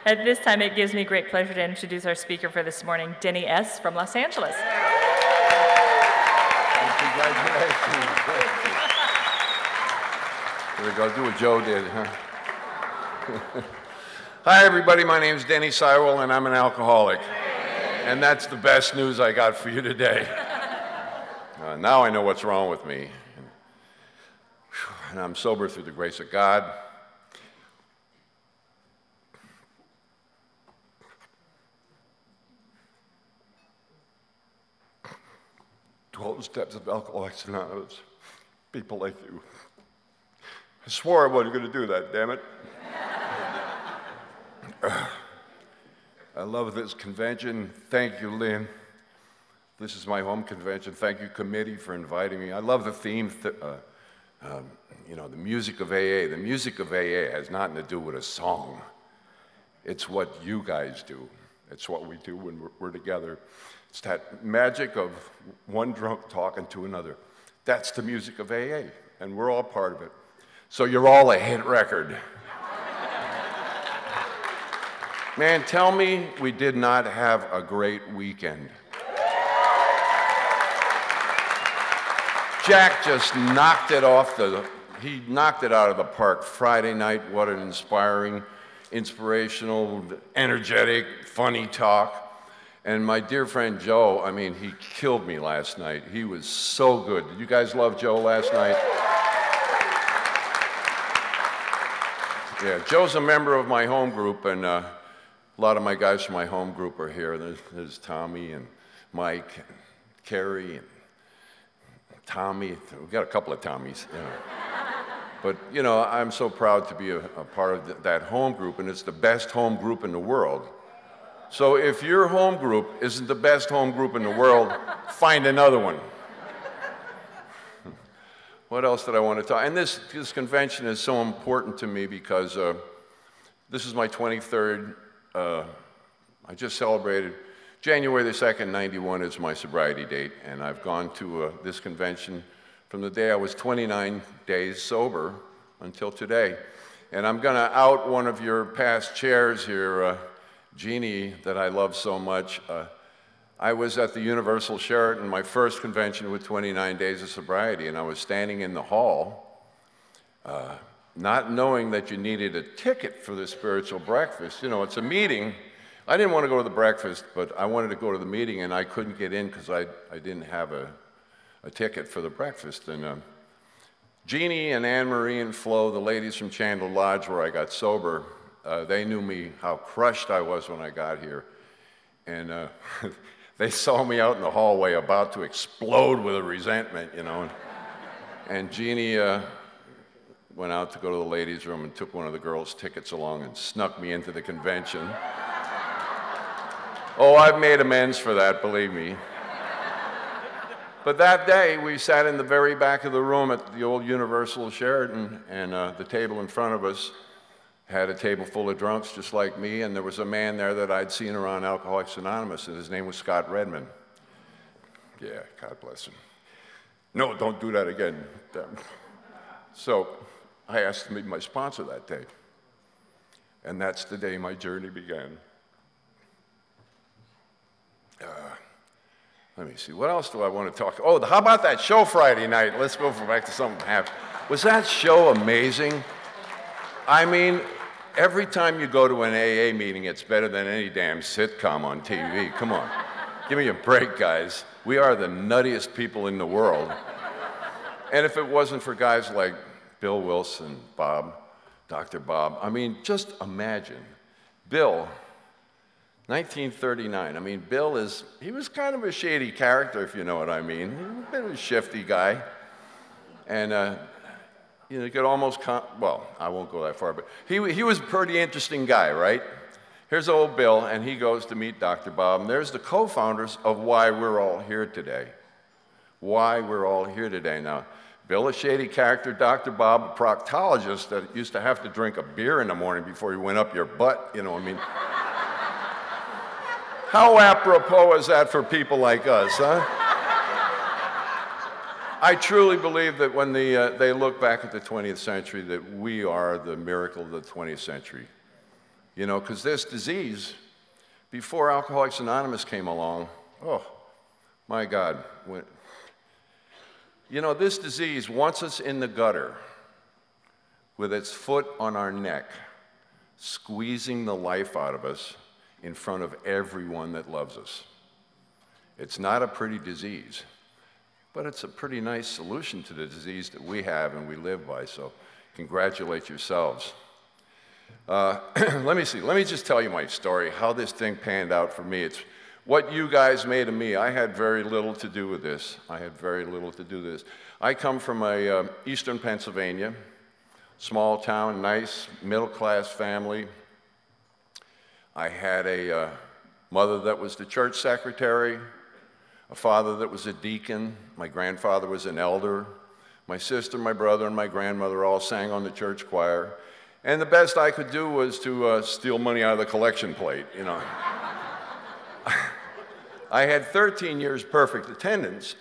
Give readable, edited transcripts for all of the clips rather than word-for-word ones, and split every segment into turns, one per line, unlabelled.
At this time, it gives me great pleasure to introduce our speaker for this morning, Denny S. from Los Angeles.
Congratulations. Here we go, do what Joe did, huh? Hi, everybody. My name's Denny Sywell, and I'm an alcoholic. And that's the best news I got for you today. Now I know what's wrong with me. And I'm sober through the grace of God. 12 steps of Alcoholics Anonymous. People like you. I swore I wasn't going to do that, damn it. I love this convention. Thank you, Lynn. This is my home convention. Thank you, committee, for inviting me. I love the theme, you know, the music of AA. The music of AA has nothing to do with a song. It's what you guys do. It's what we do when we're together. It's that magic of one drunk talking to another. That's the music of AA, and we're all part of it. So you're all a hit record. Man, tell me we did not have a great weekend. Jack just knocked it he knocked it out of the park Friday night. What an inspiring, inspirational, energetic, funny talk. And my dear friend Joe, I mean, he killed me last night. He was so good. Did you guys love Joe last night? Yeah, Joe's a member of my home group, and a lot of my guys from my home group are here. There's Tommy and Mike and Carrie and Tommy. We've got a couple of Tommies, you know. But, you know, I'm so proud to be a part of that home group, and it's the best home group in the world. So if your home group isn't the best home group in the world, find another one. What else did I want to talk? And this convention is so important to me because this is my 23rd. I just celebrated January the 2nd, 91 is my sobriety date, and I've gone to this convention from the day I was 29 days sober until today. And I'm going to out one of your past chairs here, Jeannie, that I love so much. I was at the Universal Sheraton, my first convention with 29 days of sobriety, and I was standing in the hall, not knowing that you needed a ticket for the spiritual breakfast. You know, it's a meeting. I didn't want to go to the breakfast, but I wanted to go to the meeting, and I couldn't get in because I didn't have a ticket for the breakfast. And Jeannie and Anne-Marie and Flo, the ladies from Chandler Lodge where I got sober, they knew me, how crushed I was when I got here. And they saw me out in the hallway about to explode with a resentment, you know. And Jeannie went out to go to the ladies' room and took one of the girls' tickets along and snuck me into the convention. Oh, I've made amends for that, believe me. But that day, we sat in the very back of the room at the old Universal Sheraton, and the table in front of us had a table full of drunks just like me, and there was a man there that I'd seen around Alcoholics Anonymous, and his name was Scott Redmond. Yeah, God bless him. No, don't do that again. So I asked him to be my sponsor that day, and that's the day my journey began. Let me see, what else do I want to talk? Oh, how about that show Friday night? Let's go back to something happy. Was that show amazing? I mean, every time you go to an AA meeting, it's better than any damn sitcom on TV. Come on, give me a break, guys. We are the nuttiest people in the world. And if it wasn't for guys like Bill Wilson, Bob, Dr. Bob, I mean, just imagine, Bill, 1939. I mean, Bill he was kind of a shady character, if you know what I mean. He was a bit of a shifty guy. And, you know, you could almost, well, I won't go that far, but he was a pretty interesting guy, right? Here's old Bill, and he goes to meet Dr. Bob, and there's the co-founders of why we're all here today. Why we're all here today. Now, Bill, a shady character, Dr. Bob, a proctologist that used to have to drink a beer in the morning before he went up your butt, you know, I mean. How apropos is that for people like us, huh? I truly believe that when they look back at the 20th century, that we are the miracle of the 20th century. You know, because this disease, before Alcoholics Anonymous came along, oh, my God. You know, this disease wants us in the gutter with its foot on our neck, squeezing the life out of us in front of everyone that loves us. It's not a pretty disease, but it's a pretty nice solution to the disease that we have and we live by, so congratulate yourselves. Let me just tell you my story, how this thing panned out for me. It's what you guys made of me. I had very little to do with this. I come from a eastern Pennsylvania, small town, nice, middle-class family. I had a mother that was the church secretary, a father that was a deacon, my grandfather was an elder, my sister, my brother, and my grandmother all sang on the church choir, and the best I could do was to steal money out of the collection plate, you know. I had 13 years perfect attendance.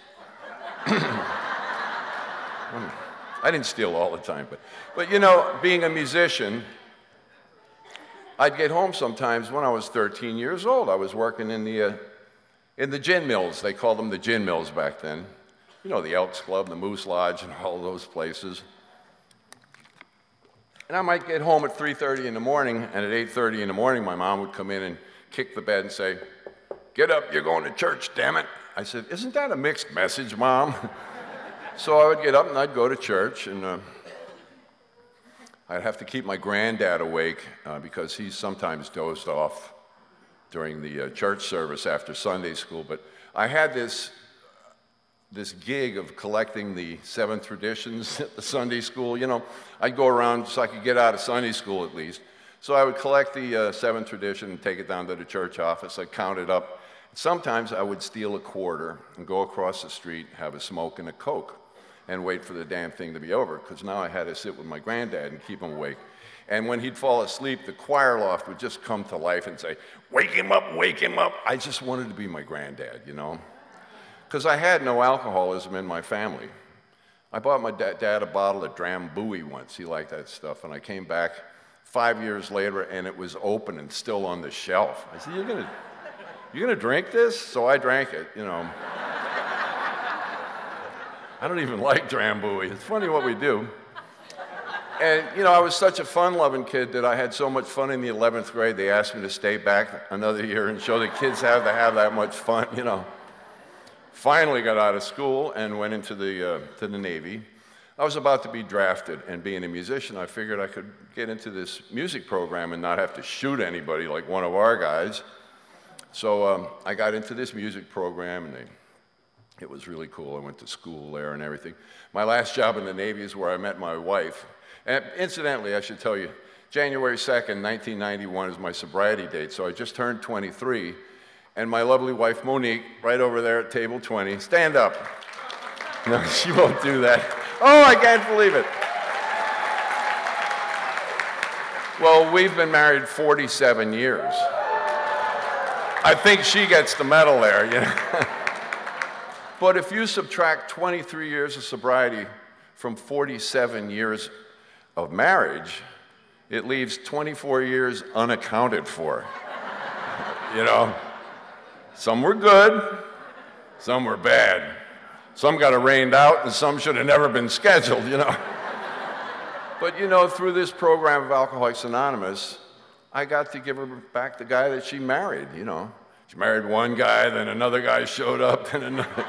I didn't steal all the time, but you know, being a musician, I'd get home sometimes when I was 13 years old. I was working in the gin mills. They called them the gin mills back then. You know, the Elks Club, the Moose Lodge, and all those places. And I might get home at 3:30 in the morning, and at 8:30 in the morning, my mom would come in and kick the bed and say, "Get up, you're going to church, damn it." I said, "Isn't that a mixed message, Mom?" So I would get up and I'd go to church, and I'd have to keep my granddad awake because he sometimes dozed off during the church service after Sunday school. But I had this gig of collecting the 7 traditions at the Sunday school. You know, I'd go around so I could get out of Sunday school at least. So I would collect the 7 tradition and take it down to the church office. I'd count it up. Sometimes I would steal a quarter and go across the street, have a smoke and a Coke, and wait for the damn thing to be over, because now I had to sit with my granddad and keep him awake. And when he'd fall asleep, the choir loft would just come to life and say, "Wake him up, wake him up." I just wanted to be my granddad, you know, because I had no alcoholism in my family. I bought my dad a bottle of Drambuie once. He liked that stuff. And I came back 5 years later, and it was open and still on the shelf. I said, you're gonna drink this? So I drank it, you know. I don't even like Drambuie. It's funny what we do. And, you know, I was such a fun-loving kid that I had so much fun in the 11th grade, they asked me to stay back another year and show the kids how to have that much fun, you know. Finally got out of school and went into to the Navy. I was about to be drafted, and being a musician, I figured I could get into this music program and not have to shoot anybody like one of our guys. So I got into this music program, and it was really cool. I went to school there and everything. My last job in the Navy is where I met my wife. And incidentally, I should tell you, January 2nd, 1991 is my sobriety date, so I just turned 23. And my lovely wife, Monique, right over there at table 20, stand up. No, she won't do that. Oh, I can't believe it. Well, we've been married 47 years. I think she gets the medal there, you know. But if you subtract 23 years of sobriety from 47 years of marriage, it leaves 24 years unaccounted for, you know. Some were good, some were bad. Some got arraigned out, and some should have never been scheduled, you know. But, you know, through this program of Alcoholics Anonymous, I got to give her back the guy that she married, you know. She married one guy, then another guy showed up, and another.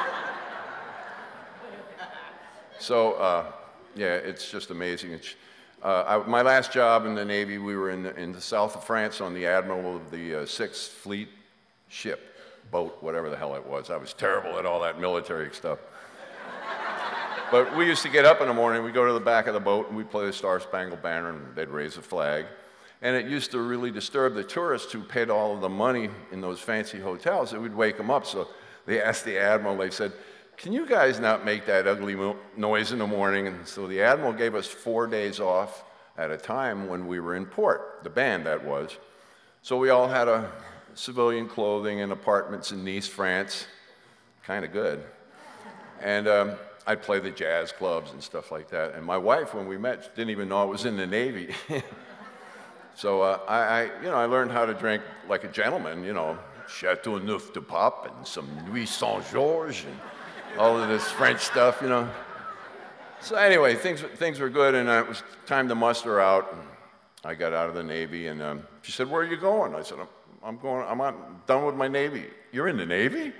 So, yeah, it's just amazing. My last job in the Navy, we were in the south of France on the admiral of the 6th Fleet ship, boat, whatever the hell it was. I was terrible at all that military stuff. But we used to get up in the morning, we'd go to the back of the boat, and we'd play the Star Spangled Banner, and they'd raise a flag. And it used to really disturb the tourists who paid all of the money in those fancy hotels. It would wake them up. So they asked the admiral, they said, "Can you guys not make that ugly noise in the morning?" And so the admiral gave us 4 days off at a time when we were in port, the band that was. So we all had civilian clothing and apartments in Nice, France. Kind of good. And I'd play the jazz clubs and stuff like that. And my wife, when we met, didn't even know I was in the Navy. So I learned how to drink like a gentleman, Chateau Neuf de Pape and some Nuit Saint Georges and all of this French stuff, So anyway, things were good, and it was time to muster out. I got out of the Navy, and she said, "Where are you going?" I said, I'm done with my Navy." "You're in the Navy?"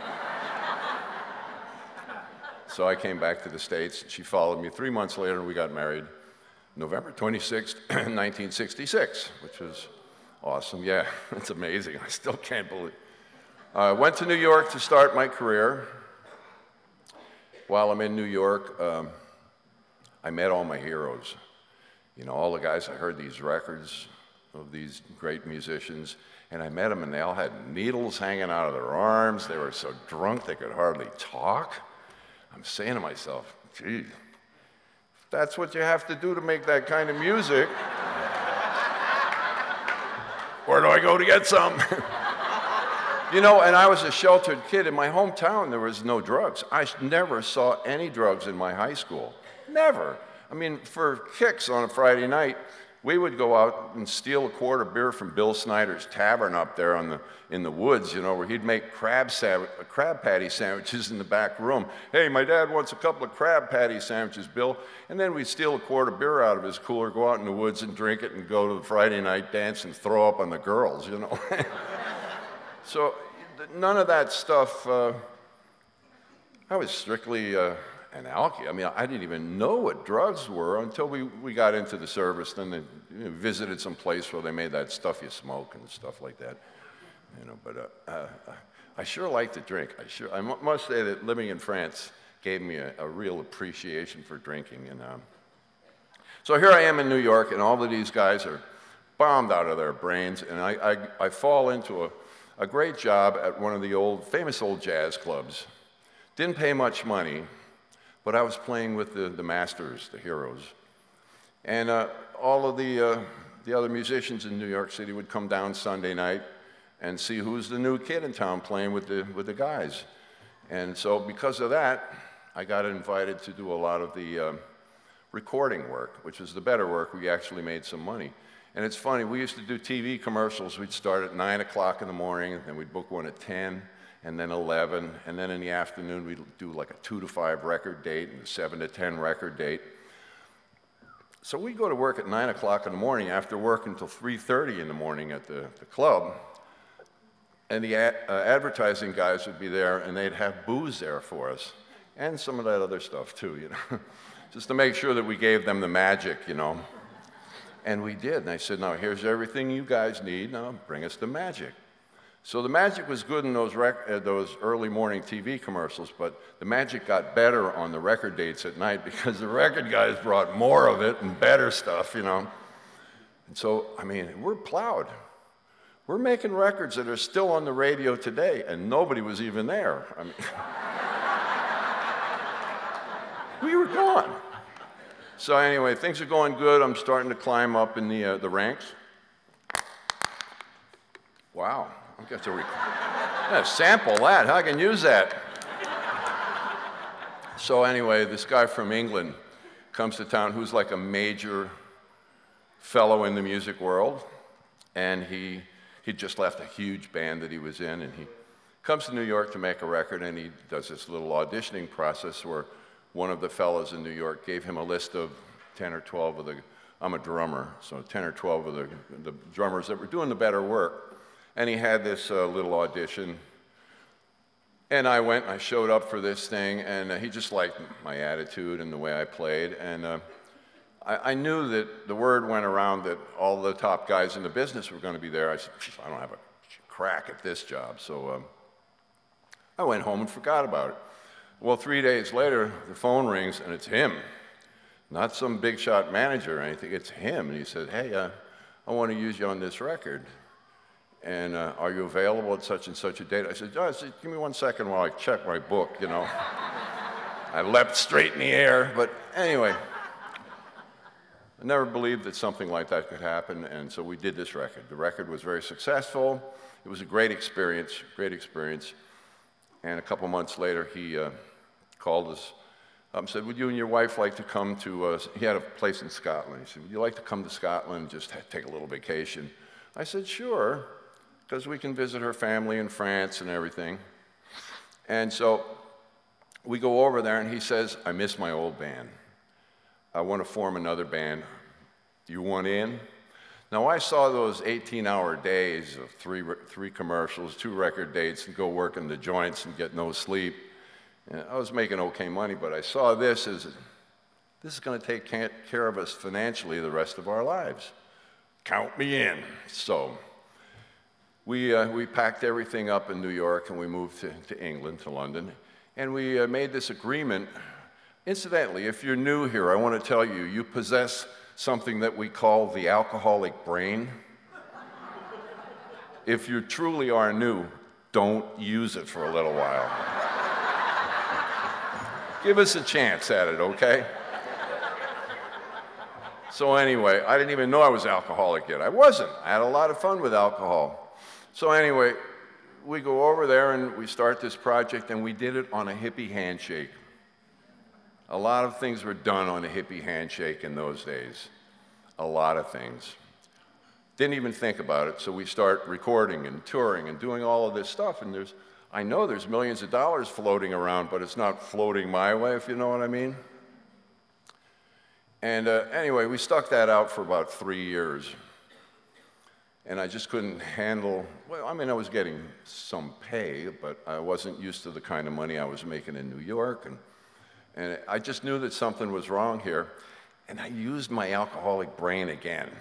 So I came back to the States. She followed me. 3 months later, we got married, November 26th, 1966, which was awesome. Yeah, it's amazing. I still can't believe. I went to New York to start my career. While I'm in New York, I met all my heroes. All the guys that heard these records of these great musicians, and I met them, and they all had needles hanging out of their arms. They were so drunk they could hardly talk. I'm saying to myself, gee, if that's what you have to do to make that kind of music, where do I go to get some? And I was a sheltered kid. In my hometown, there was no drugs. I never saw any drugs in my high school. Never. I mean, for kicks on a Friday night, we would go out and steal a quart of beer from Bill Snyder's Tavern up there in the woods, where he'd make crab patty sandwiches in the back room. "Hey, my dad wants a couple of crab patty sandwiches, Bill." And then we'd steal a quart of beer out of his cooler, go out in the woods and drink it, and go to the Friday night dance and throw up on the girls, So none of that stuff. I was strictly an alky. I mean, I didn't even know what drugs were until we got into the service. Then they visited some place where they made that stuff you smoke and stuff like that. But I sure like to drink. I must say that living in France gave me a real appreciation for drinking. And so here I am in New York, and all of these guys are bombed out of their brains, and I fall into a great job at one of the famous old jazz clubs. Didn't pay much money, but I was playing with the masters, the heroes. And all of the other musicians in New York City would come down Sunday night and see who's the new kid in town playing with the guys. And so because of that, I got invited to do a lot of the recording work, which was the better work. We actually made some money. And it's funny, we used to do TV commercials. We'd start at 9 o'clock in the morning, and then we'd book one at 10, and then 11, and then in the afternoon we'd do like a 2 to 5 record date and a 7 to 10 record date. So we'd go to work at 9 o'clock in the morning after work until 3:30 in the morning at the club, and the advertising guys would be there, and they'd have booze there for us, and some of that other stuff too, just to make sure that we gave them the magic, And we did, and I said, "Now here's everything you guys need, now bring us the magic." So the magic was good in those early morning TV commercials, but the magic got better on the record dates at night because the record guys brought more of it and better stuff, And so, I mean, we're plowed. We're making records that are still on the radio today, and nobody was even there. I mean, we were gone. So anyway, things are going good. I'm starting to climb up in the ranks. Wow, I've got to sample that. How can I use that? So anyway, this guy from England comes to town who's like a major fellow in the music world, and he just left a huge band that he was in, and he comes to New York to make a record, and he does this little auditioning process where one of the fellows in New York gave him a list of 10 or 12 of I'm a drummer, so 10 or 12 of the drummers that were doing the better work. And he had this little audition. And I went and I showed up for this thing, and he just liked my attitude and the way I played. And I knew that the word went around that all the top guys in the business were going to be there. I said, I don't have a crack at this job. So I went home and forgot about it. Well, 3 days later, the phone rings, and it's him. Not some big shot manager or anything, it's him. And he said, "Hey, I want to use you on this record. And are you available at such and such a date?" I said, "Give me 1 second while I check my book, I leapt straight in the air, but anyway. I never believed that something like that could happen, and so we did this record. The record was very successful. It was a great experience, great experience. And a couple months later, he called us said, would you and your wife like to come to, he had a place in Scotland. He said, would you like to come to Scotland and just take a little vacation? I said, sure, because we can visit her family in France and everything. And so we go over there, and he says, I miss my old band. I want to form another band. You want in? Now, I saw those 18-hour days of three commercials, 2 record dates, and go work in the joints and get no sleep. And I was making okay money, but I saw this as, this is going to take care of us financially the rest of our lives. Count me in. So we packed everything up in New York, and we moved to England, to London, and we made this agreement. Incidentally, if you're new here, I want to tell you, you possess something that we call the alcoholic brain. If you truly are new, don't use it for a little while. Give us a chance at it, okay? So anyway, I didn't even know I was alcoholic yet. I wasn't. I had a lot of fun with alcohol. So anyway, we go over there and we start this project, and we did it on a hippie handshake. A lot of things were done on a hippie handshake in those days. A lot of things. Didn't even think about it, so we start recording and touring and doing all of this stuff, and I know there's millions of dollars floating around, but it's not floating my way, if you know what I mean. And anyway, we stuck that out for about 3 years. And I just couldn't handle, well, I mean, I was getting some pay, but I wasn't used to the kind of money I was making in New York. And I just knew that something was wrong here. And I used my alcoholic brain again.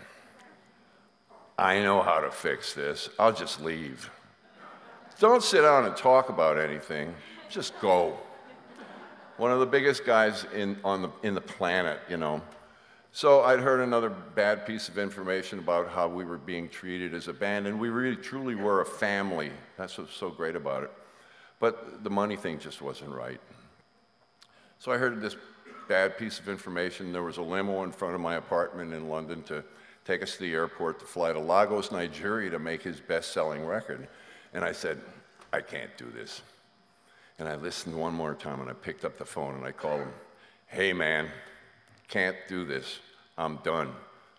I know how to fix this. I'll just leave. Don't sit down and talk about anything. Just go. One of the biggest guys in the planet, you know. So I'd heard another bad piece of information about how we were being treated as a band, and we really truly were a family. That's what's so great about it. But the money thing just wasn't right. So I heard this bad piece of information. There was a limo in front of my apartment in London to take us to the airport to fly to Lagos, Nigeria to make his best-selling record. And I said, I can't do this. And I listened one more time, and I picked up the phone, and I called him. Hey, man, can't do this. I'm done.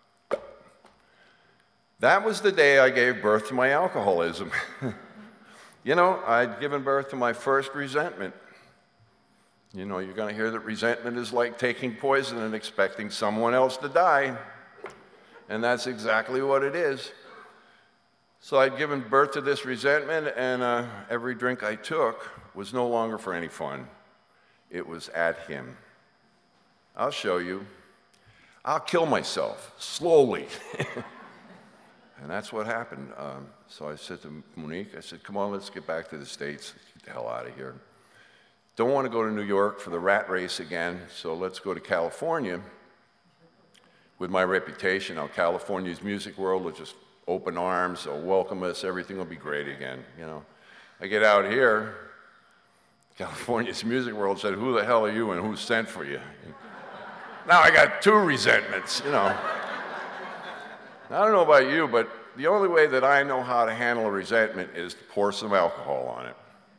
That was the day I gave birth to my alcoholism. You know, I'd given birth to my first resentment. You know, you're going to hear that resentment is like taking poison and expecting someone else to die. And that's exactly what it is. So I'd given birth to this resentment, and every drink I took was no longer for any fun. It was at him. I'll show you. I'll kill myself, slowly. And that's what happened. So I said to Monique, I said, come on, let's get back to the States. Get the hell out of here. Don't want to go to New York for the rat race again, so let's go to California. With my reputation, now California's music world will just open arms, they'll welcome us, everything will be great again, you know. I get out here, California's music world said, who the hell are you and who sent for you? And now I got 2 resentments, you know. I don't know about you, but the only way that I know how to handle a resentment is to pour some alcohol on it.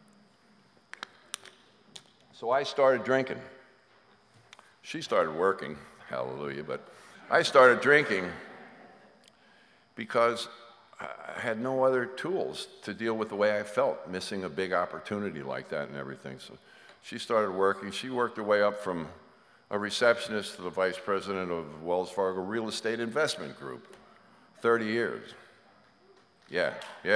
So I started drinking. She started working, hallelujah, but I started drinking because I had no other tools to deal with the way I felt, missing a big opportunity like that and everything. So she started working. She worked her way up from a receptionist to the vice president of Wells Fargo Real Estate Investment Group. 30 years. Yeah.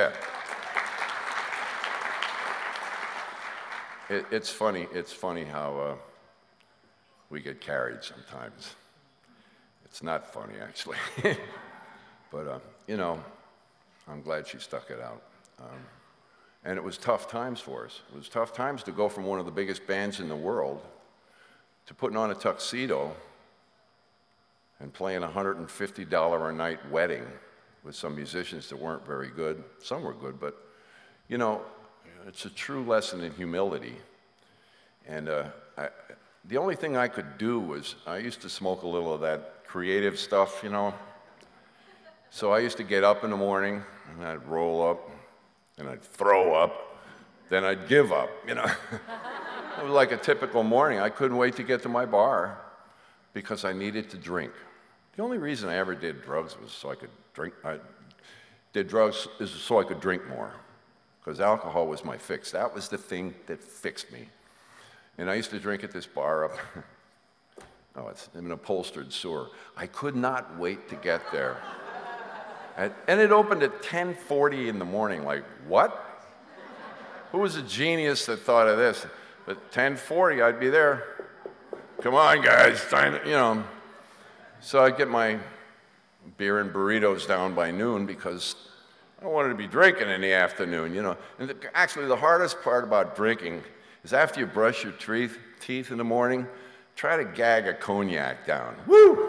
It's funny how we get carried sometimes. It's not funny, actually. But, you know, I'm glad she stuck it out. And it was tough times for us. It was tough times to go from one of the biggest bands in the world to putting on a tuxedo and playing a $150 a night wedding with some musicians that weren't very good. Some were good, but, you know, it's a true lesson in humility. And the only thing I could do was, I used to smoke a little of that creative stuff, you know. So I used to get up in the morning, and I'd roll up, and I'd throw up, then I'd give up, you know. It was like a typical morning. I couldn't wait to get to my bar because I needed to drink. The only reason I ever did drugs was so I could drink. I did drugs is so I could drink more, because alcohol was my fix. That was the thing that fixed me. And I used to drink at this bar up, oh, it's in an upholstered sewer. I could not wait to get there. And it opened at 10:40 in the morning. Like, what? Who was a genius that thought of this? But 10:40, I'd be there. Come on, guys, time to, you know. So I'd get my beer and burritos down by noon because I wanted to be drinking in the afternoon, you know. And actually, the hardest part about drinking is after you brush your teeth in the morning, try to gag a cognac down. Woo!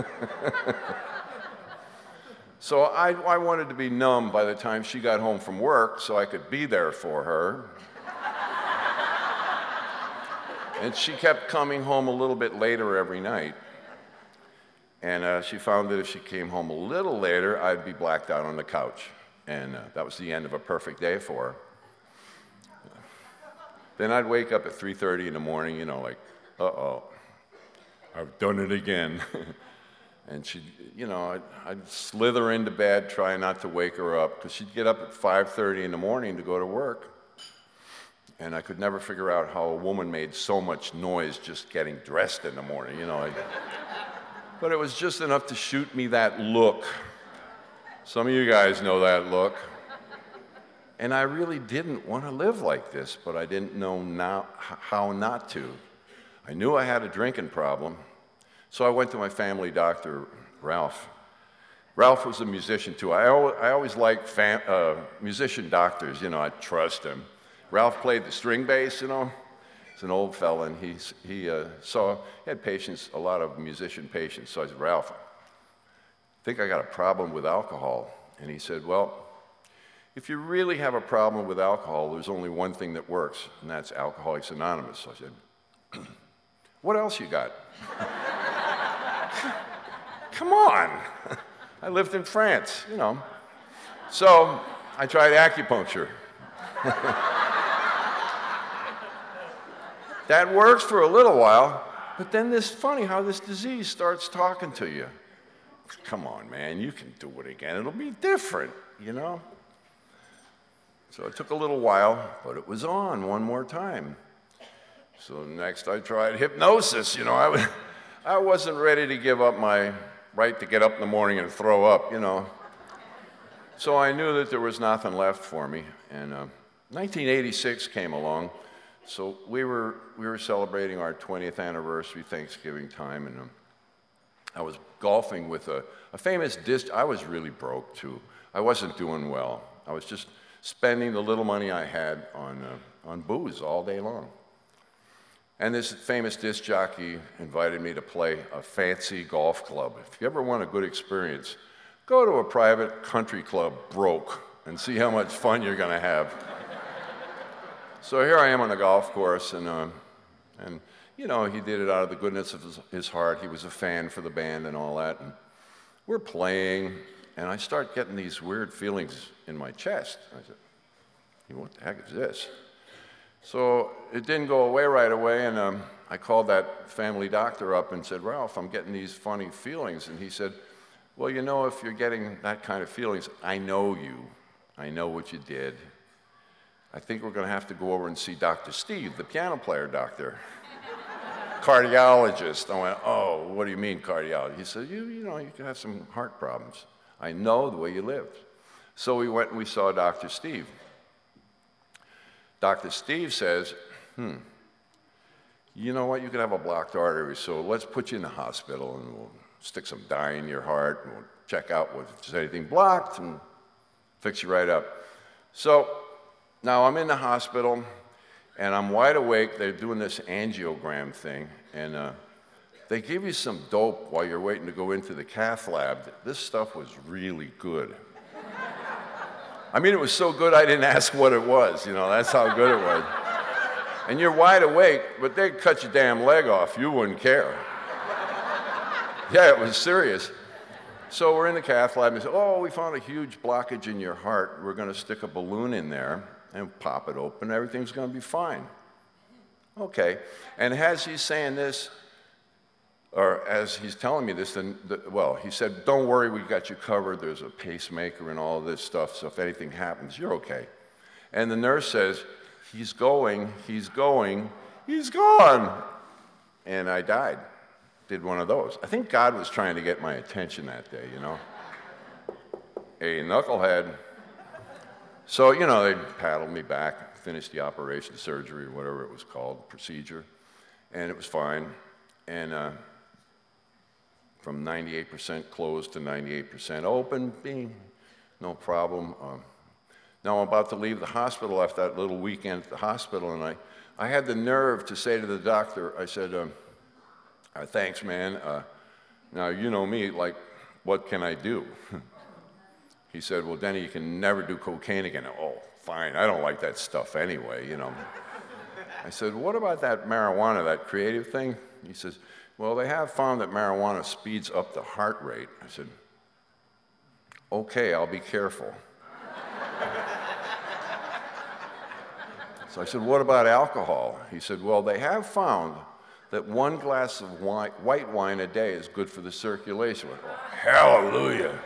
So I wanted to be numb by the time she got home from work so I could be there for her. And she kept coming home a little bit later every night. And she found that if she came home a little later, I'd be blacked out on the couch. And that was the end of a perfect day for her. Then I'd wake up at 3:30 in the morning, you know, like, uh-oh, I've done it again. And she'd, you know, I'd slither into bed, try not to wake her up, because she'd get up at 5:30 in the morning to go to work. And I could never figure out how a woman made so much noise just getting dressed in the morning, you know. But it was just enough to shoot me that look. Some of you guys know that look. And I really didn't want to live like this, but I didn't know how not to. I knew I had a drinking problem. So I went to my family doctor, Ralph. Ralph was a musician too. I always liked musician doctors, you know, I trust him. Ralph played the string bass, you know. He's an old fella, and he had patients, a lot of musician patients. So I said, Ralph, I think I got a problem with alcohol. And he said, well, if you really have a problem with alcohol, there's only one thing that works, and that's Alcoholics Anonymous. So I said, what else you got? Come on. I lived in France, you know. So I tried acupuncture. That works for a little while, but then it's funny how this disease starts talking to you. Come on, man, you can do it again. It'll be different, you know. So it took a little while, but it was on one more time. So next I tried hypnosis, you know. I wasn't ready to give up my right to get up in the morning and throw up, you know. So I knew that there was nothing left for me. And 1986 came along. So we were celebrating our 20th anniversary Thanksgiving time, and I was golfing with a famous disc. I was really broke too. I wasn't doing well. I was just spending the little money I had on booze all day long. And this famous disc jockey invited me to play a fancy golf club. If you ever want a good experience, go to a private country club broke and see how much fun you're going to have. So here I am on the golf course, and you know, he did it out of the goodness of his heart. He was a fan for the band and all that. And we're playing, and I start getting these weird feelings in my chest. I said, what the heck is this? So it didn't go away right away, and I called that family doctor up and said, Ralph, I'm getting these funny feelings. And he said, well, you know, if you're getting that kind of feelings, I know you. I know what you did. I think we're going to have to go over and see Dr. Steve, the piano player doctor, cardiologist. I went, oh, what do you mean cardiologist? He said, you know, you can have some heart problems. I know the way you lived. So we went and we saw Dr. Steve. Dr. Steve says, you know what, you could have a blocked artery, so let's put you in the hospital and we'll stick some dye in your heart and we'll check out if there's anything blocked and fix you right up. So now I'm in the hospital and I'm wide awake. They're doing this angiogram thing, and they give you some dope while you're waiting to go into the cath lab. This stuff was really good. I mean, it was so good I didn't ask what it was, you know, that's how good it was. And you're wide awake, but they'd cut your damn leg off, you wouldn't care. Yeah, it was serious. So we're in the cath lab, and they say, oh, we found a huge blockage in your heart. We're going to stick a balloon in there and pop it open. Everything's going to be fine. Okay. And as he's saying this, or as he's telling me this, well, he said, don't worry, we got you covered. There's a pacemaker and all this stuff, so if anything happens, you're okay. And the nurse says, he's going, he's going, he's gone. And I died. Did one of those. I think God was trying to get my attention that day, you know. A knucklehead. So, you know, they paddled me back, finished the operation, surgery, whatever it was called, procedure, and it was fine. And from 98% closed to 98% open, no problem. Now I'm about to leave the hospital after that little weekend at the hospital, and I had the nerve to say to the doctor, I said, thanks, man. Now, you know me, like, what can I do? He said, well, Denny, you can never do cocaine again. Oh, fine, I don't like that stuff anyway, you know. I said, what about that marijuana, that creative thing? He says, well, they have found that marijuana speeds up the heart rate. I said, okay, I'll be careful. So I said, what about alcohol? He said, well, they have found that 1 glass of white wine a day is good for the circulation. I went, oh, hallelujah.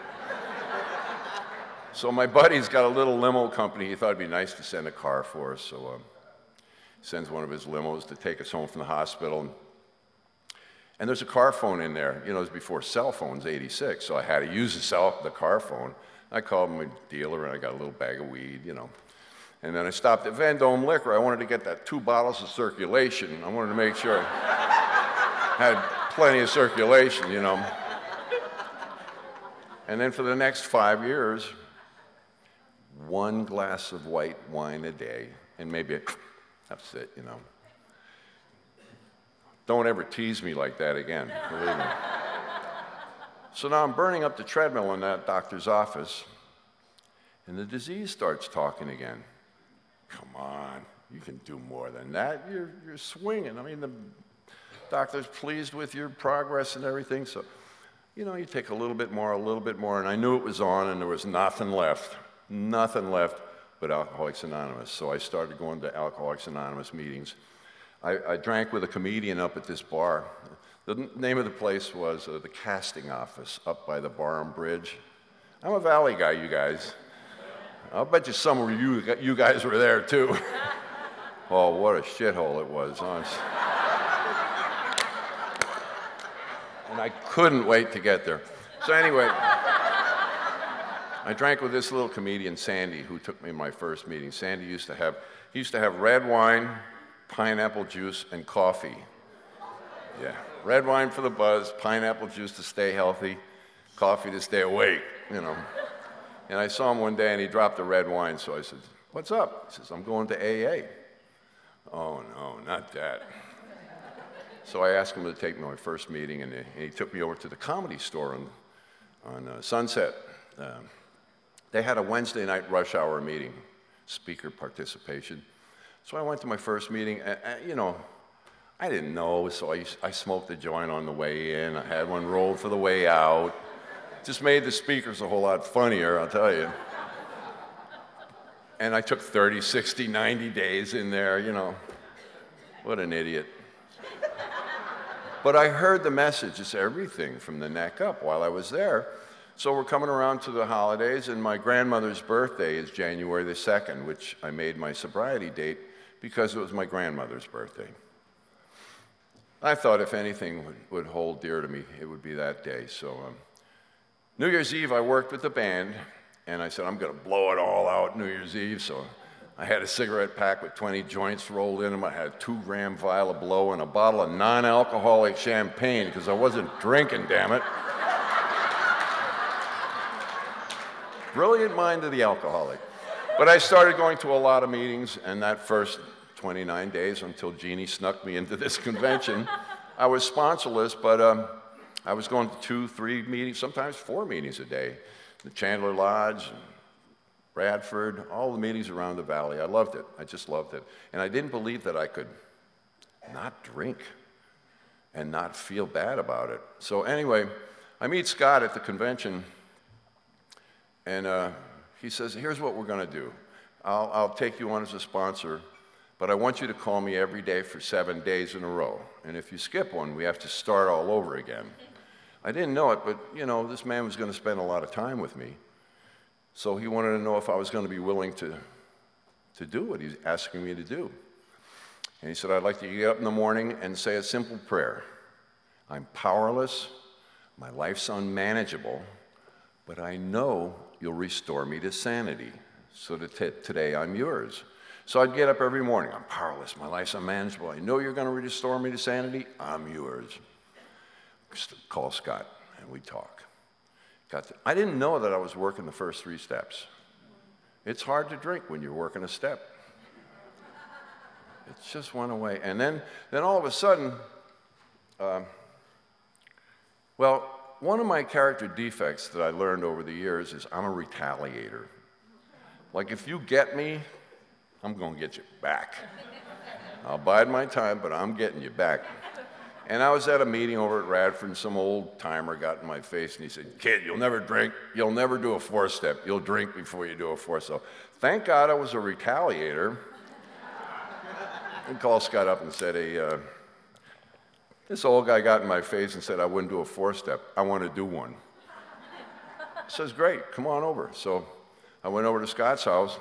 So my buddy's got a little limo company. He thought it'd be nice to send a car for us, so he sends one of his limos to take us home from the hospital. And there's a car phone in there. You know, it was before cell phones, '86, so I had to use the car phone. I called my dealer, and I got a little bag of weed, you know. And then I stopped at Vendome Liquor. I wanted to get that 2 bottles of circulation. I wanted to make sure I had plenty of circulation, you know. And then for the next 5 years, 1 glass of white wine a day, and maybe that's it, you know. Don't ever tease me like that again, believe me. So now I'm burning up the treadmill in that doctor's office, and the disease starts talking again. Come on, you can do more than that. You're swinging. I mean, the doctor's pleased with your progress and everything, so, you know, you take a little bit more, and I knew it was on, and there was nothing left but Alcoholics Anonymous. So I started going to Alcoholics Anonymous meetings. I drank with a comedian up at this bar. The name of the place was the Casting Office up by the Barham Bridge. I'm a Valley guy, you guys. I'll bet you some of you guys were there too. Oh, what a shithole it was, honestly. And I couldn't wait to get there. So anyway, I drank with this little comedian, Sandy, who took me to my first meeting. Sandy used to have red wine, pineapple juice, and coffee. Yeah, red wine for the buzz, pineapple juice to stay healthy, coffee to stay awake, you know. And I saw him one day, and he dropped the red wine, so I said, what's up? He says, I'm going to AA. Oh, no, not that. So I asked him to take me to my first meeting, and he took me over to the Comedy Store on Sunset. They had a Wednesday night rush hour meeting, speaker participation. So I went to my first meeting, and, you know, I didn't know, so I smoked a joint on the way in. I had one rolled for the way out. Just made the speakers a whole lot funnier, I'll tell you. And I took 30, 60, 90 days in there, you know. What an idiot. But I heard the message, it's everything from the neck up while I was there. So we're coming around to the holidays, and my grandmother's birthday is January the 2nd, which I made my sobriety date because it was my grandmother's birthday. I thought if anything would hold dear to me, it would be that day. So New Year's Eve, I worked with the band, and I said, I'm going to blow it all out New Year's Eve. So I had a cigarette pack with 20 joints rolled in them. I had a 2-gram vial of blow and a bottle of non-alcoholic champagne because I wasn't drinking, damn it. Brilliant mind of the alcoholic. But I started going to a lot of meetings, and that first 29 days until Jeannie snuck me into this convention, I was sponsorless, but I was going to 2, 3 meetings, sometimes 4 meetings a day. The Chandler Lodge, Bradford, all the meetings around the valley. I loved it. I just loved it. And I didn't believe that I could not drink and not feel bad about it. So anyway, I meet Scott at the convention, and he says, here's what we're going to do. I'll take you on as a sponsor, but I want you to call me every day for 7 days in a row. And if you skip one, we have to start all over again. I didn't know it, but you know, this man was going to spend a lot of time with me. So he wanted to know if I was going to be willing to do what he's asking me to do. And he said, I'd like to get up in the morning and say a simple prayer. I'm powerless, my life's unmanageable, but I know you'll restore me to sanity. So that today I'm yours. So I'd get up every morning. I'm powerless. My life's unmanageable. I know you're going to restore me to sanity. I'm yours. Call Scott, and we talk. I didn't know that I was working the first 3 steps. It's hard to drink when you're working a step. It just went away. And then all of a sudden, well, one of my character defects that I learned over the years is I'm a retaliator. Like, if you get me, I'm going to get you back. I'll bide my time, but I'm getting you back. And I was at a meeting over at Radford, and some old timer got in my face, and he said, kid, you'll never drink, you'll never do a 4-step. You'll drink before you do a 4-step. Thank God I was a retaliator. And called Scott up and said, hey, this old guy got in my face and said I wouldn't do a 4-step. I want to do one. He says, great, come on over. So I went over to Scott's house.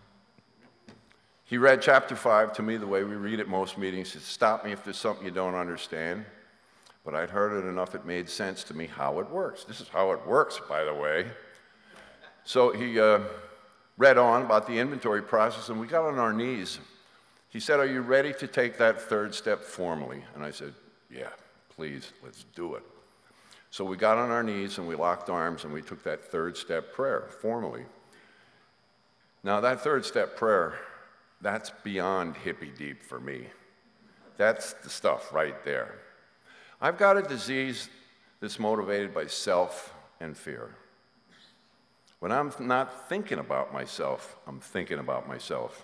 He read chapter 5 to me the way we read at most meetings. He said, stop me if there's something you don't understand. But I'd heard it enough, it made sense to me how it works. This is how it works, by the way. So he read on about the inventory process, and we got on our knees. He said, are you ready to take that 3rd step formally? And I said, yeah, please, let's do it. So we got on our knees, and we locked arms, and we took that 3rd step prayer formally. Now, that 3rd step prayer, that's beyond hippie deep for me. That's the stuff right there. I've got a disease that's motivated by self and fear. When I'm not thinking about myself, I'm thinking about myself.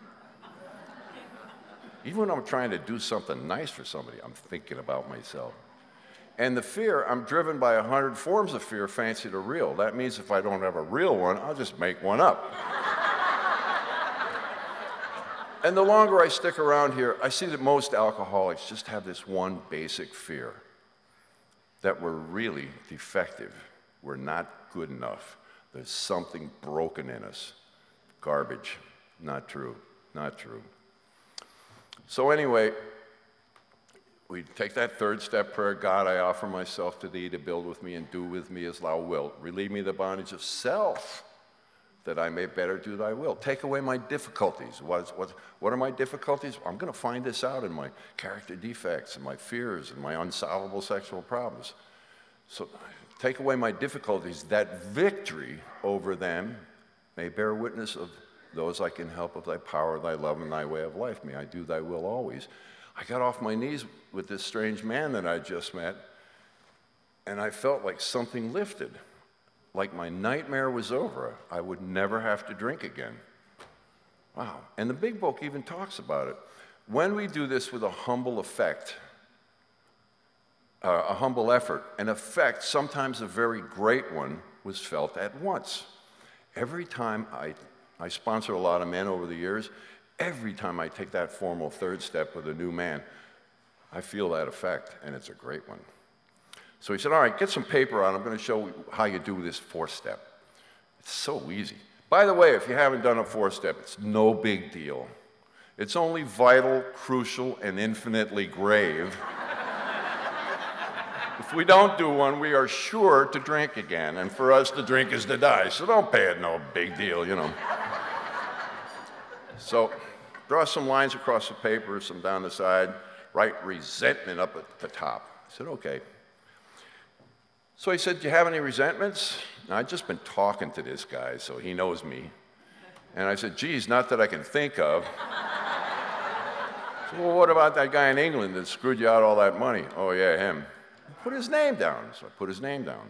Even when I'm trying to do something nice for somebody, I'm thinking about myself. And the fear, I'm driven by 100 forms of fear, fancy to real. That means if I don't have a real one, I'll just make one up. And the longer I stick around here, I see that most alcoholics just have this one basic fear, that we're really defective. We're not good enough. There's something broken in us. Garbage. Not true. Not true. So anyway, we take that 3rd step prayer. God, I offer myself to thee to build with me and do with me as thou wilt. Relieve me of the bondage of self, that I may better do thy will. Take away my difficulties. What are my difficulties? I'm going to find this out in my character defects and my fears and my unsolvable sexual problems. So take away my difficulties, that victory over them may bear witness of those I can help with thy power, thy love, and thy way of life. May I do thy will always. I got off my knees with this strange man that I just met, and I felt like something lifted. Like my nightmare was over. I would never have to drink again. Wow. And the big book even talks about it. When we do this with a humble effect, a humble effort, an effect, sometimes a very great one, was felt at once. Every time I sponsor a lot of men over the years, every time I take that formal 3rd step with a new man, I feel that effect, and it's a great one. So he said, all right, get some paper out. I'm going to show you how you do this 4-step. It's so easy. By the way, if you haven't done a 4-step, it's no big deal. It's only vital, crucial, and infinitely grave. If we don't do one, we are sure to drink again. And for us, to drink is to die. So don't pay it no big deal, you know. So draw some lines across the paper, some down the side, write resentment up at the top. I said, okay. So he said, do you have any resentments? Now, I'd just been talking to this guy, so he knows me. And I said, geez, not that I can think of. So, well, what about that guy in England that screwed you out all that money? Oh, yeah, him. Put his name down. So I put his name down.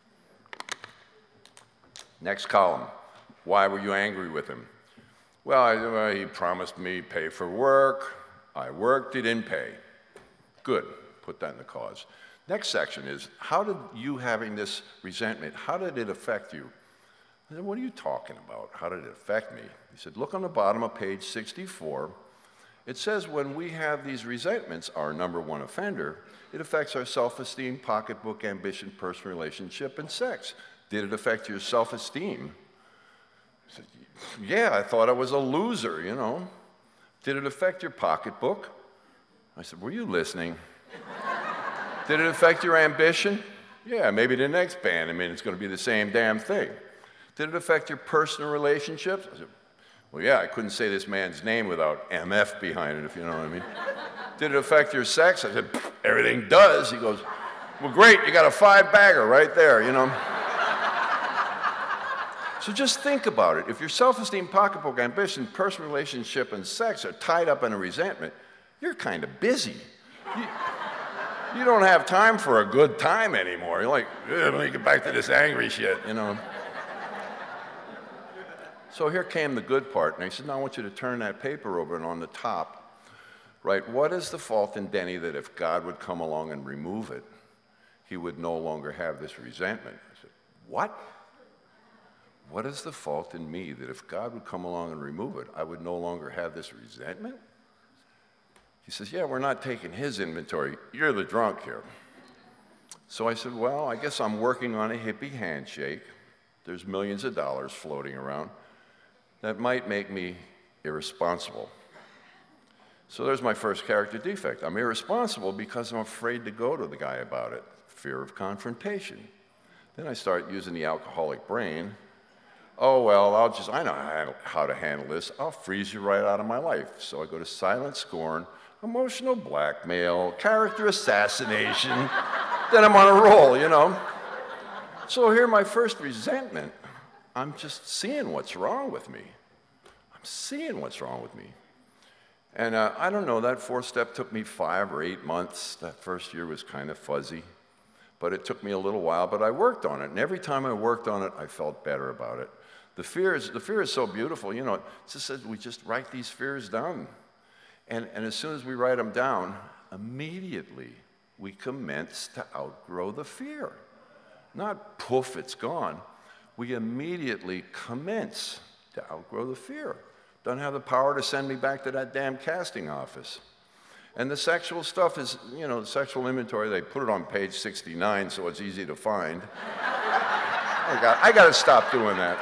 Next column. Why were you angry with him? Well, he promised me pay for work. I worked, he didn't pay. Good. Put that in the cause. Next section is, how did you having this resentment, how did it affect you? I said, what are you talking about? How did it affect me? He said, look on the bottom of page 64. It says when we have these resentments, our number one offender, it affects our self-esteem, pocketbook, ambition, personal relationship, and sex. Did it affect your self-esteem? I said, yeah, I thought I was a loser, you know. Did it affect your pocketbook? I said, were you listening? Did it affect your ambition? Yeah, maybe the next band, I mean, it's going to be the same damn thing. Did it affect your personal relationships? I said, well, yeah, I couldn't say this man's name without MF behind it, if you know what I mean. Did it affect your sex? I said, everything does. He goes, well, great, you got a 5-bagger right there, you know. So just think about it. If your self-esteem, pocketbook, ambition, personal relationship, and sex are tied up in a resentment, you're kind of busy. You don't have time for a good time anymore. You're like, let me get back to this angry shit, you know. So here came the good part, and he said, now I want you to turn that paper over, and on the top, write, what is the fault in Denny that if God would come along and remove it, he would no longer have this resentment? I said, what? What is the fault in me that if God would come along and remove it, I would no longer have this resentment? He says, yeah, we're not taking his inventory. You're the drunk here. So I said, well, I guess I'm working on a hippie handshake. There's millions of dollars floating around. That might make me irresponsible. So there's my first character defect. I'm irresponsible because I'm afraid to go to the guy about it. Fear of confrontation. Then I start using the alcoholic brain. Oh, well, I know how to handle this. I'll freeze you right out of my life. So I go to silent scorn, emotional blackmail, character assassination. Then I'm on a roll, you know. So here, my first resentment, I'm just seeing what's wrong with me. I'm seeing what's wrong with me. And I don't know, that fourth step took me 5 or 8 months. That first year was kind of fuzzy. But it took me a little while, but I worked on it. And every time I worked on it, I felt better about it. The fear is so beautiful, you know. It just says we just write these fears down. And as soon as we write them down, immediately we commence to outgrow the fear. Not poof, it's gone. We immediately commence to outgrow the fear. Doesn't have the power to send me back to that damn casting office. And the sexual stuff is, you know, the sexual inventory, they put it on page 69 so it's easy to find. I got to stop doing that.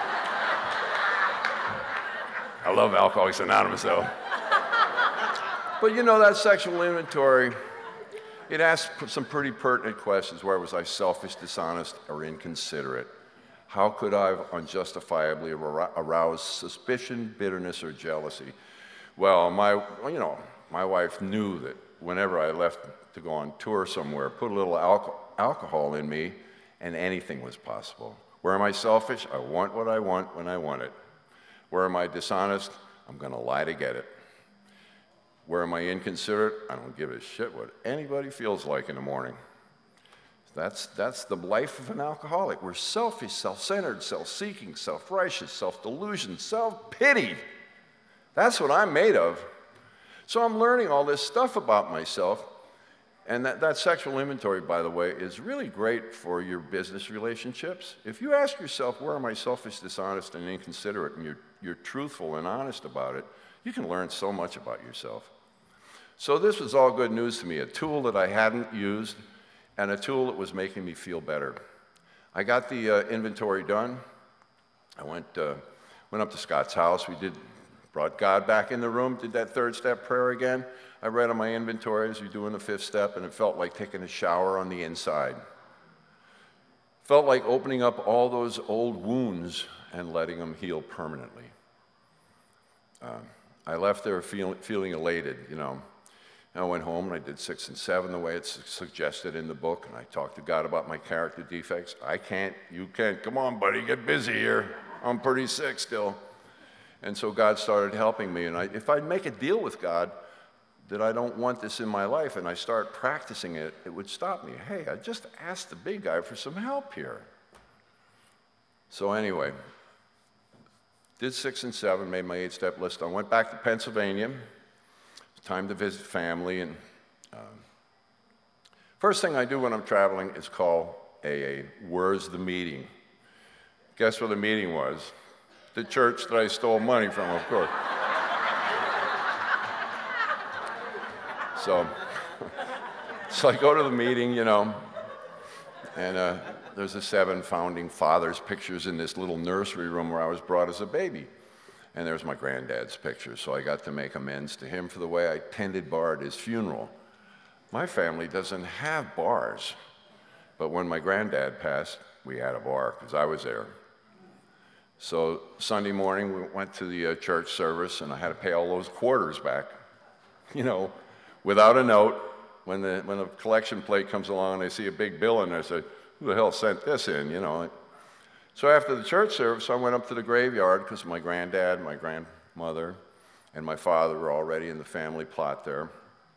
I love Alcoholics Anonymous, though. But you know, that sexual inventory, it asks some pretty pertinent questions. Where was I selfish, dishonest, or inconsiderate? How could I have unjustifiably aroused suspicion, bitterness, or jealousy? Well, my wife knew that whenever I left to go on tour somewhere, put a little alcohol in me, and anything was possible. Where am I selfish? I want what I want when I want it. Where am I dishonest? I'm going to lie to get it. Where am I inconsiderate? I don't give a shit what anybody feels like in the morning. That's the life of an alcoholic. We're selfish, self-centered, self-seeking, self-righteous, self-delusion, self-pity. That's what I'm made of. So I'm learning all this stuff about myself. And that sexual inventory, by the way, is really great for your business relationships. If you ask yourself, where am I selfish, dishonest, and inconsiderate, and you're truthful and honest about it, you can learn so much about yourself. So this was all good news to me, a tool that I hadn't used, and a tool that was making me feel better. I got the inventory done. I went up to Scott's house. Brought God back in the room, did that 3rd step prayer again. I read on my inventory as you're doing the 5th step, and it felt like taking a shower on the inside. Felt like opening up all those old wounds and letting them heal permanently. I left there feeling elated, you know. And I went home and I did 6 and 7 the way it's suggested in the book, and I talked to God about my character defects. I can't, you can't, come on buddy, get busy here. I'm pretty sick still. And so God started helping me, and if I'd make a deal with God that I don't want this in my life and I start practicing it, it would stop me. Hey, I just asked the big guy for some help here. So anyway, did 6 and 7, made my 8-step list. I went back to Pennsylvania. Time to visit family, and first thing I do when I'm traveling is call AA. Where's the meeting? Guess where the meeting was? The church that I stole money from, of course. So, so I go to the meeting, you know, and there's the 7 founding fathers' pictures in this little nursery room where I was brought as a baby. And there's my granddad's picture, so I got to make amends to him for the way I tended bar at his funeral. My family doesn't have bars, but when my granddad passed, we had a bar because I was there. So Sunday morning, we went to the church service, and I had to pay all those quarters back, you know, without a note. When the collection plate comes along and they see a big bill in there, I say, who the hell sent this in, you know? So after the church service, I went up to the graveyard because my granddad, my grandmother, and my father were already in the family plot there.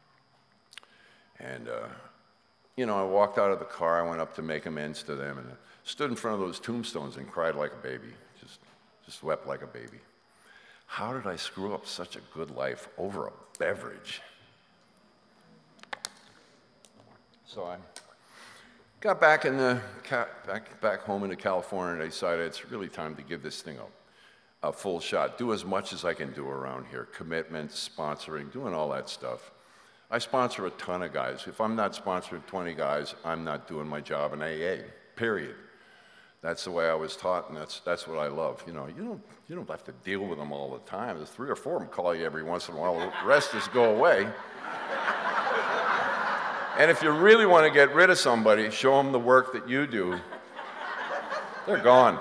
And, you know, I walked out of the car, I went up to make amends to them, and I stood in front of those tombstones and cried like a baby, just wept like a baby. How did I screw up such a good life over a beverage? So I got back back home into California, and I decided it's really time to give this thing a full shot. Do as much as I can do around here. Commitments, sponsoring, doing all that stuff. I sponsor a ton of guys. If I'm not sponsoring 20 guys, I'm not doing my job in AA, period. That's the way I was taught, and that's what I love. You know, you don't have to deal with them all the time. There's 3 or 4 of them call you every once in a while. The rest just go away. And if you really want to get rid of somebody, show them the work that you do. They're gone.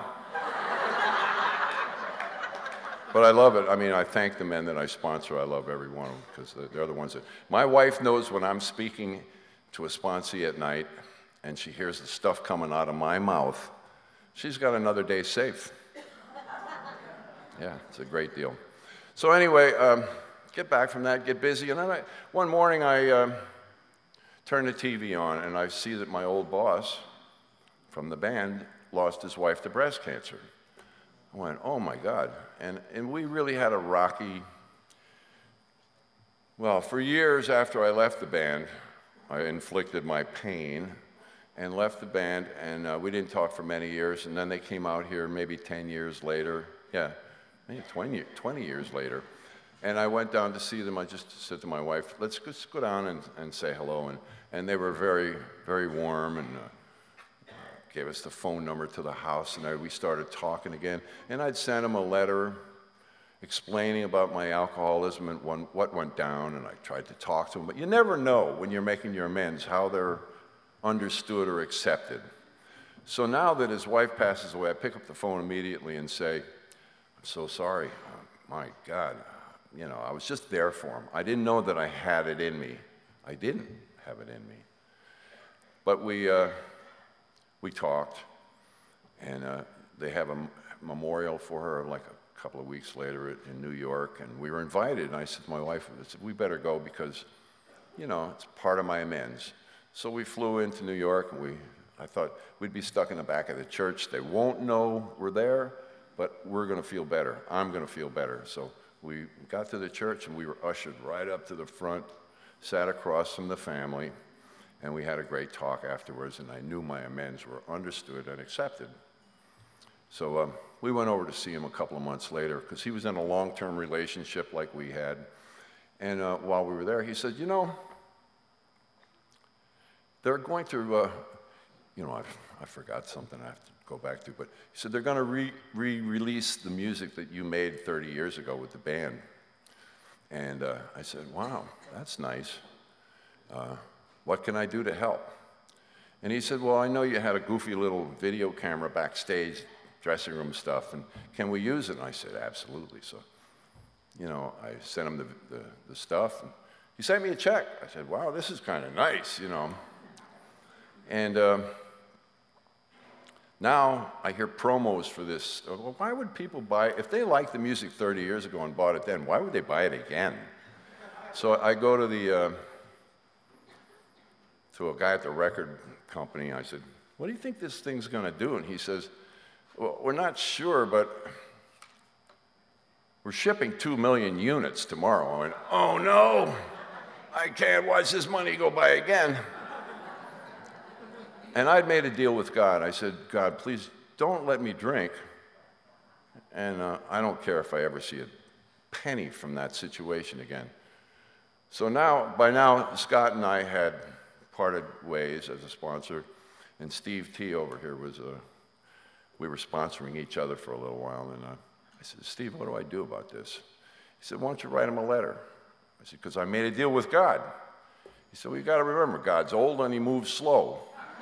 But I love it. I mean, I thank the men that I sponsor. I love every one of them because they're the ones that... My wife knows when I'm speaking to a sponsee at night and she hears the stuff coming out of my mouth, she's got another day safe. Yeah, it's a great deal. So anyway, get back from that, get busy. And then one morning I turn the TV on, and I see that my old boss from the band lost his wife to breast cancer. I went, oh my God. And we really had a rocky, well, for years after I left the band, I inflicted my pain and left the band, and we didn't talk for many years, and then they came out here maybe 10 years later, yeah, maybe 20 years later. And I went down to see them. I just said to my wife, let's just go down and say hello. And they were very, very warm and gave us the phone number to the house. And we started talking again. And I'd send them a letter explaining about my alcoholism and what went down. And I tried to talk to them. But you never know when you're making your amends how they're understood or accepted. So now that his wife passes away, I pick up the phone immediately and say, I'm so sorry. My God. You know, I was just there for him. I didn't know that I had it in me. I didn't have it in me. But we talked, and they have a memorial for her like a couple of weeks later in New York, and we were invited. And I said to my wife, I said, we better go because, you know, it's part of my amends. So we flew into New York, and I thought we'd be stuck in the back of the church. They won't know we're there, but we're going to feel better. I'm going to feel better. So we got to the church, and we were ushered right up to the front, sat across from the family, and we had a great talk afterwards, and I knew my amends were understood and accepted. So we went over to see him a couple of months later, because he was in a long-term relationship like we had. And while we were there, he said, you know, they're going to, you know, I forgot something I have to go back to, but he said they're going to re-release the music that you made 30 years ago with the band. And I said, wow, that's nice. What can I do to help? And he said, well, I know you had a goofy little video camera backstage, dressing room stuff, and can we use it? And I said, absolutely. So, you know, I sent him the stuff, and he sent me a check. I said, wow, this is kind of nice, you know. And now I hear promos for this. Well, why would people buy, if they liked the music 30 years ago and bought it then, why would they buy it again? So I go to to a guy at the record company. I said, what do you think this thing's going to do? And he says, well, we're not sure, but we're shipping 2 million units tomorrow. I went, oh no, I can't watch this money go by again. And I'd made a deal with God. I said, God, please don't let me drink, and I don't care if I ever see a penny from that situation again. So now, by now, Scott and I had parted ways as a sponsor, and Steve T over here we were sponsoring each other for a little while, and I said, Steve, what do I do about this? He said, why don't you write him a letter? I said, because I made a deal with God. He said, well, you got to remember, God's old and he moves slow.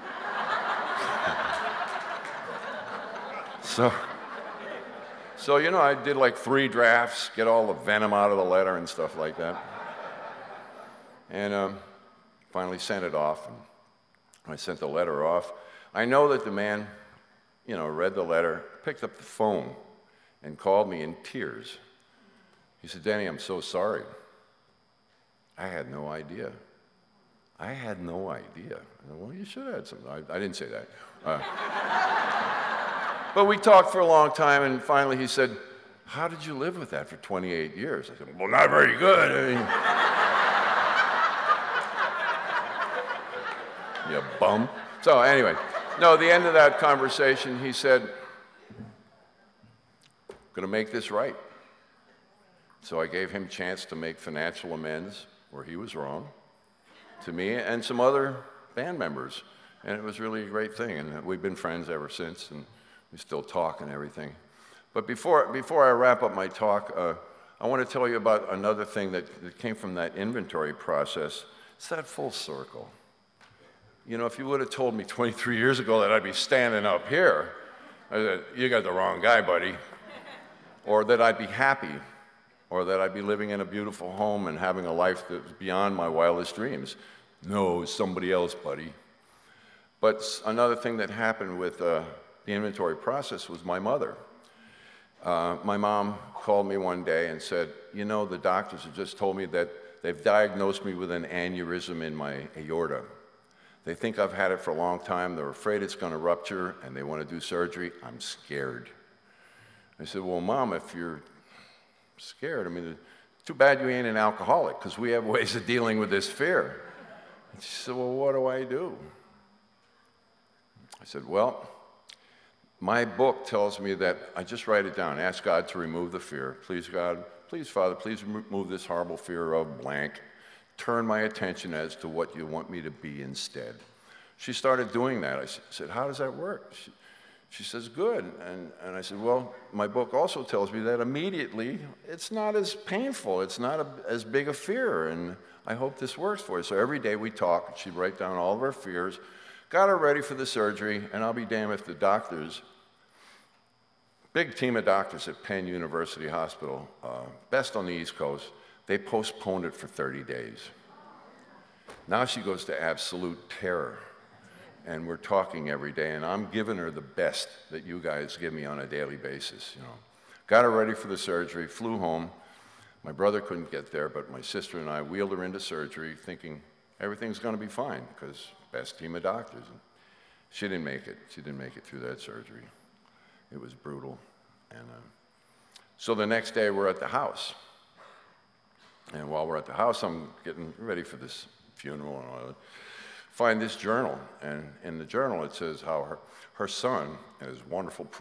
So, you know, I did like 3 drafts, get all the venom out of the letter and stuff like that. And finally sent it off. And I sent the letter off. I know that the man, you know, read the letter, picked up the phone, and called me in tears. He said, Denny, I'm so sorry. I had no idea. I had no idea. I said, well, you should have had something. I didn't say that. But we talked for a long time, and finally he said, how did you live with that for 28 years? I said, well, not very good. I mean, you bum. So anyway, no, the end of that conversation, he said, I'm going to make this right. So I gave him a chance to make financial amends where he was wrong to me and some other band members. And it was really a great thing. And we've been friends ever since, and we still talk and everything. But before I wrap up my talk, I want to tell you about another thing that came from that inventory process. It's that full circle. You know, if you would have told me 23 years ago that I'd be standing up here, I said, you got the wrong guy, buddy. Or that I'd be happy, or that I'd be living in a beautiful home and having a life that's beyond my wildest dreams. No, somebody else, buddy. But another thing that happened with the inventory process was my mother. My mom called me one day and said, you know, the doctors have just told me that they've diagnosed me with an aneurysm in my aorta. They think I've had it for a long time. They're afraid it's going to rupture, and they want to do surgery. I'm scared. I said, well, Mom, if you're scared, I mean, too bad you ain't an alcoholic, because we have ways of dealing with this fear. And she said, well, what do I do? I said, well, my book tells me that I just write it down. Ask God to remove the fear. Please, God, please, Father, please remove this horrible fear of blank. Turn my attention as to what you want me to be instead. She started doing that. I said, how does that work? She says, good. And I said, well, my book also tells me that immediately it's not as painful. It's not as big a fear. And I hope this works for you. So every day we talk. She'd write down all of her fears, got her ready for the surgery, and I'll be damned if the doctors, big team of doctors at Penn University Hospital, best on the East Coast, they postponed it for 30 days. Now she goes to absolute terror. And we're talking every day, and I'm giving her the best that you guys give me on a daily basis, you know. Got her ready for the surgery, flew home. My brother couldn't get there, but my sister and I wheeled her into surgery thinking everything's going to be fine, because best team of doctors. And she didn't make it. She didn't make it through that surgery. It was brutal. And so the next day, we're at the house. And while we're at the house, I'm getting ready for this funeral and all that. Find this journal, and in the journal it says how her son, his wonderful